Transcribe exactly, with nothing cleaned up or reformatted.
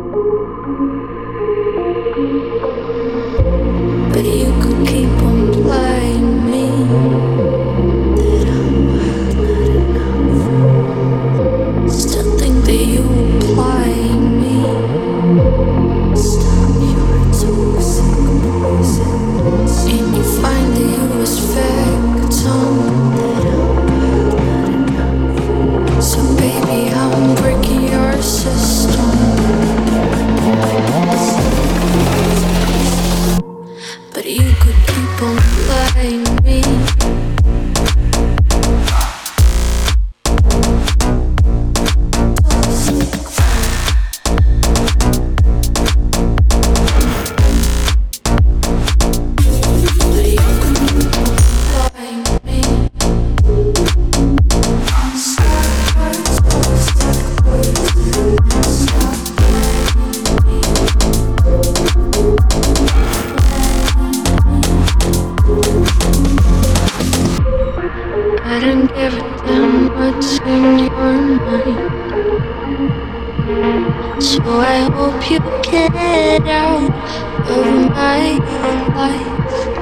But you could keep on playing me. That I'm wild, not enough. Still think that you apply me. Stop your toxic poison. And you find that you respect on. That I'm wild, not enough. So baby, I'm breaking your system. But you could keep on playing me. I don't give a damn what's in your mind. So I hope you get out of my life.